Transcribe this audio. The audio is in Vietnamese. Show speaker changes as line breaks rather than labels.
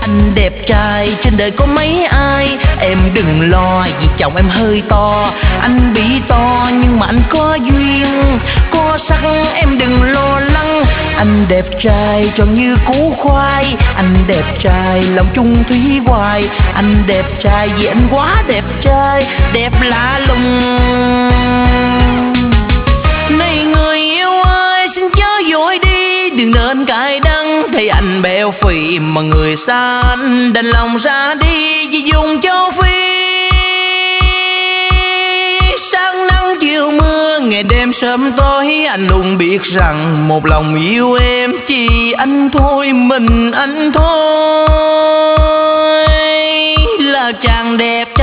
Anh đẹp trai trên đời có mấy ai. Em đừng lo vì chồng em hơi to. Anh bị to nhưng mà anh có duyên, có sắc em đừng lo lắng. Anh đẹp trai tròn như củ khoai. Anh đẹp trai lòng chung thủy hoài. Anh đẹp trai vì anh quá đẹp trai, đẹp lạ lùng. Này người yêu ơi xin chớ vội đi, đừng nên cay đắng thấy anh béo phì mà người xa anh đành lòng ra đi vì dùng châu Phi. Sáng nắng chiều mưa ngày đêm sớm tối, anh luôn biết rằng một lòng yêu em chỉ anh thôi, mình anh thôi là chàng đẹp